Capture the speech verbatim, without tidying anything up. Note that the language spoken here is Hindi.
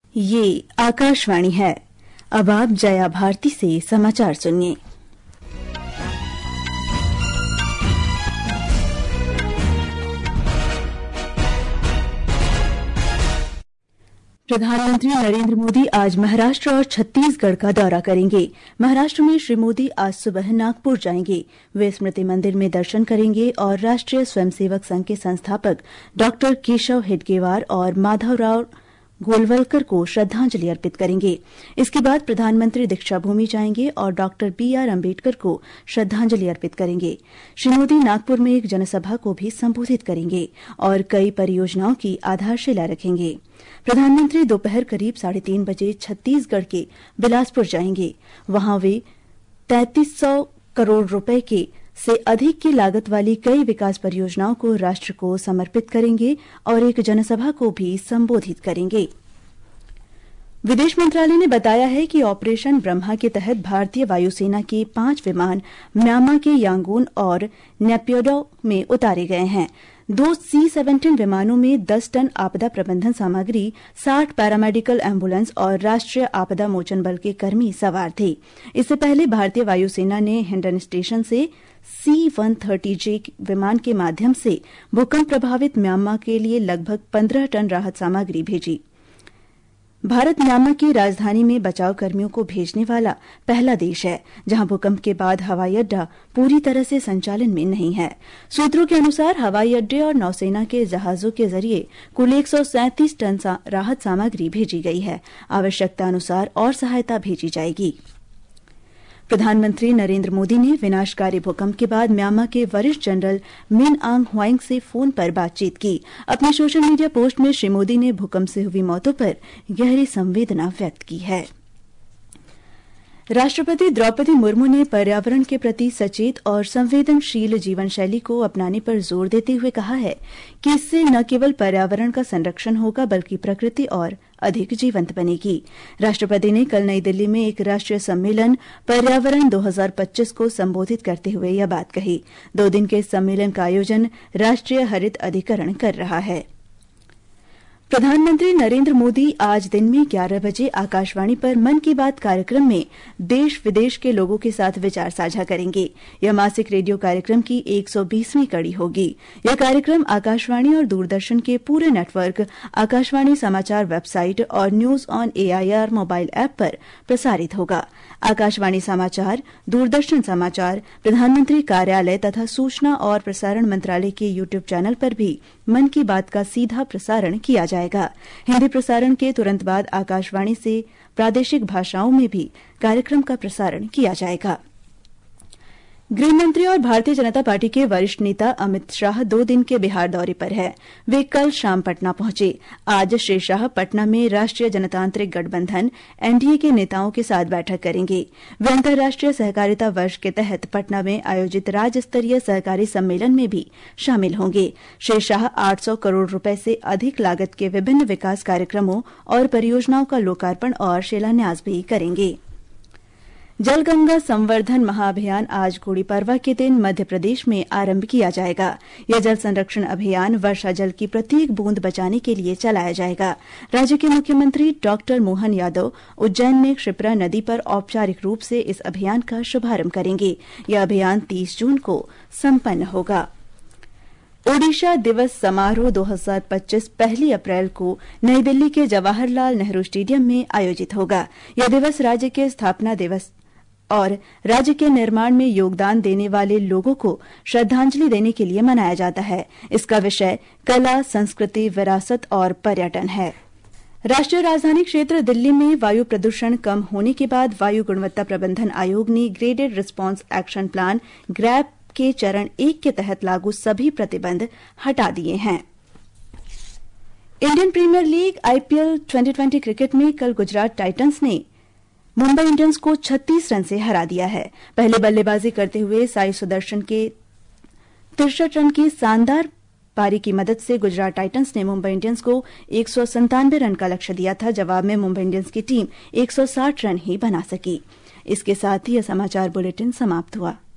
ये आकाशवाणी है। अब आप जया भारती से समाचार सुनिए। प्रधानमंत्री नरेंद्र मोदी आज महाराष्ट्र और छत्तीसगढ़ का दौरा करेंगे। महाराष्ट्र में श्री मोदी आज सुबह नागपुर जाएंगे। वे स्मृति मंदिर में दर्शन करेंगे और राष्ट्रीय स्वयंसेवक संघ के संस्थापक डॉक्टर केशव हेडगेवार और माधवराव गोलवलकर को श्रद्धांजलि अर्पित करेंगे। इसके बाद प्रधानमंत्री दीक्षा भूमि जाएंगे और डॉक्टर बी आर अम्बेडकर को श्रद्धांजलि अर्पित करेंगे। श्री मोदी नागपुर में एक जनसभा को भी संबोधित करेंगे और कई परियोजनाओं की आधारशिला रखेंगे। प्रधानमंत्री दोपहर करीब साढ़े तीन बजे छत्तीसगढ़ के बिलासपुर जाएंगे। वहां वे तैंतीस सौ करोड़ रुपए के से अधिक की लागत वाली कई विकास परियोजनाओं को राष्ट्र को समर्पित करेंगे और एक जनसभा को भी संबोधित करेंगे। विदेश मंत्रालय ने बताया है कि ऑपरेशन ब्रह्मा के तहत भारतीय वायुसेना के पांच विमान म्यांमार के यांगून और नेपिडो में उतारे गए हैं। दो सी सेवनटीन विमानों में दस टन आपदा प्रबंधन सामग्री, साठ पैरामेडिकल एम्बुलेंस और राष्ट्रीय आपदा मोचन बल के कर्मी सवार थे। इससे पहले भारतीय वायुसेना ने हिंडन स्टेशन से सी वन थर्टी जे विमान के माध्यम से भूकंप प्रभावित म्यांमार के लिए लगभग पंद्रह टन राहत सामग्री भेजी। भारत म्यांमार की राजधानी में बचाव कर्मियों को भेजने वाला पहला देश है जहां भूकंप के बाद हवाई अड्डा पूरी तरह से संचालन में नहीं है। सूत्रों के अनुसार हवाई अड्डे और नौसेना के जहाजों के जरिए कुल एक सौ सैंतीस टन सा, राहत सामग्री भेजी गई है। आवश्यकता अनुसार और सहायता भेजी जाएगी। प्रधानमंत्री नरेंद्र मोदी ने विनाशकारी भूकंप के बाद म्यांमार के वरिष्ठ जनरल मिन आंग ह्वांग से फोन पर बातचीत की। अपने सोशल मीडिया पोस्ट में श्री मोदी ने भूकंप से हुई मौतों पर गहरी संवेदना व्यक्त की है। राष्ट्रपति द्रौपदी मुर्मू ने पर्यावरण के प्रति सचेत और संवेदनशील जीवन शैली को अपनाने पर जोर देते हुए कहा है कि इससे न केवल पर्यावरण का संरक्षण होगा बल्कि प्रकृति और अधिक जीवंत बनेगी। राष्ट्रपति ने कल नई दिल्ली में एक राष्ट्रीय सम्मेलन पर्यावरण दो हज़ार पच्चीस को संबोधित करते हुए यह बात कही। दो दिन के इस सम्मेलन का आयोजन राष्ट्रीय हरित अधिकरण कर रहा है। प्रधानमंत्री नरेंद्र मोदी आज दिन में ग्यारह बजे आकाशवाणी पर मन की बात कार्यक्रम में देश विदेश के लोगों के साथ विचार साझा करेंगे। यह मासिक रेडियो कार्यक्रम की एक सौ बीसवीं कड़ी होगी। यह कार्यक्रम आकाशवाणी और दूरदर्शन के पूरे नेटवर्क, आकाशवाणी समाचार वेबसाइट और news on AIR mobile app पर प्रसारित होगा। आकाशवाणी समाचार, दूरदर्शन समाचार, प्रधानमंत्री कार्यालय तथा सूचना और प्रसारण मंत्रालय के यूट्यूब चैनल पर भी मन की बात का सीधा प्रसारण किया जाएगा। हिंदी प्रसारण के तुरंत बाद आकाशवाणी से प्रादेशिक भाषाओं में भी कार्यक्रम का प्रसारण किया जाएगा। गृहमंत्री और भारतीय जनता पार्टी के वरिष्ठ नेता अमित शाह दो दिन के बिहार दौरे पर हैं। वे कल शाम पटना पहुंचे। आज श्री शाह पटना में राष्ट्रीय जनतांत्रिक गठबंधन एनडीए के नेताओं के साथ बैठक करेंगे। वे अंतर्राष्ट्रीय सहकारिता वर्ष के तहत पटना में आयोजित राज्य स्तरीय सहकारी सम्मेलन में भी शामिल होंगे। श्री शाह आठ सौ करोड़ रुपए से अधिक लागत के विभिन्न विकास कार्यक्रमों और परियोजनाओं का लोकार्पण और शिलान्यास भी करेंगे। जल गंगा संवर्धन महाअभियान आज गुड़ी पड़वा के दिन मध्य प्रदेश में आरंभ किया जाएगा। यह जल संरक्षण अभियान वर्षा जल की प्रत्येक बूंद बचाने के लिए चलाया जाएगा। राज्य के मुख्यमंत्री डॉक्टर मोहन यादव उज्जैन में क्षिप्रा नदी पर औपचारिक रूप से इस अभियान का शुभारंभ करेंगे। यह अभियान तीस जून को संपन्न होगा। ओडिशा दिवस समारोह दो हज़ार पच्चीस पहली अप्रैल को नई दिल्ली के जवाहरलाल नेहरू स्टेडियम में आयोजित होगा। यह दिवस राज्य के स्थापना दिवस और राज्य के निर्माण में योगदान देने वाले लोगों को श्रद्धांजलि देने के लिए मनाया जाता है। इसका विषय कला, संस्कृति, विरासत और पर्यटन है। राष्ट्रीय राजधानी क्षेत्र दिल्ली में वायु प्रदूषण कम होने के बाद वायु गुणवत्ता प्रबंधन आयोग ने graded response action plan GRAP के चरण एक के तहत लागू सभी प्रतिबंध हटा दिए हैं। Indian premier league IPL twenty twenty cricket में कल गुजरात टाइटंस ने मुंबई इंडियंस को छत्तीस रन से हरा दिया है। पहले बल्लेबाजी करते हुए साई सुदर्शन के तिरसठ रन की शानदार पारी की मदद से गुजरात टाइटंस ने मुंबई इंडियंस को एक सौ संतानवे रन का लक्ष्य दिया था। जवाब में मुंबई इंडियंस की टीम एक सौ साठ रन ही बना सकी। इसके साथ ही यह समाचार बुलेटिन समाप्त हुआ।